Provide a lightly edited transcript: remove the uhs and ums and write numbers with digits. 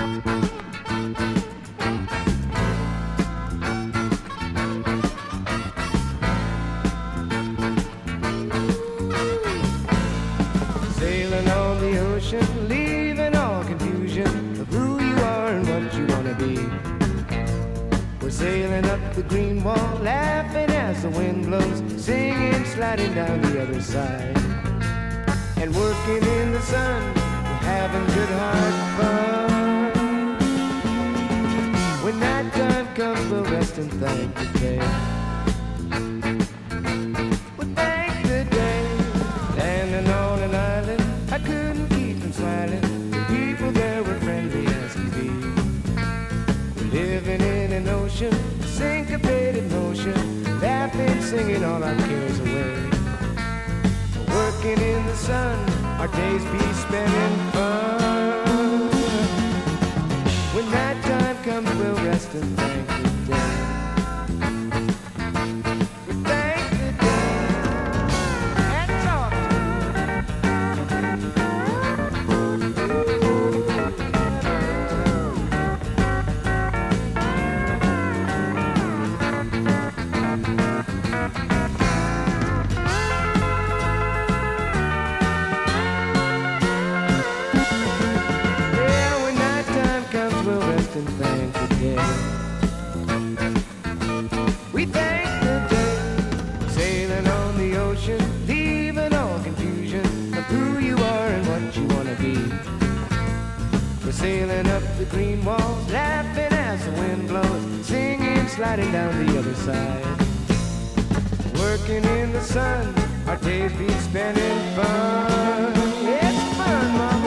Sailing on the ocean, leaving all confusion of who you are and what you want to be. We're sailing up the green wall, laughing as the wind blows, singing, sliding down the other side. And working in the sun, we're having good hard fun. When night time comes, we'll rest and thank the day. We'll thank the day. Landing on an island, I couldn't keep from smiling. The people there were friendly as can be. We're living in an ocean, syncopated motion, laughing, singing all our cares away. Working in the sun, our days be spent in fun. When night time comes, we'll rest and thank the day. We thank the day and talk and thank the day. We thank the day. Sailing on the ocean, leaving all confusion of who you are and what you want to be. We're sailing up the green walls, laughing as the wind blows, singing, sliding down the other side. Working in the sun, our days be spent in fun. It's fun, Mama.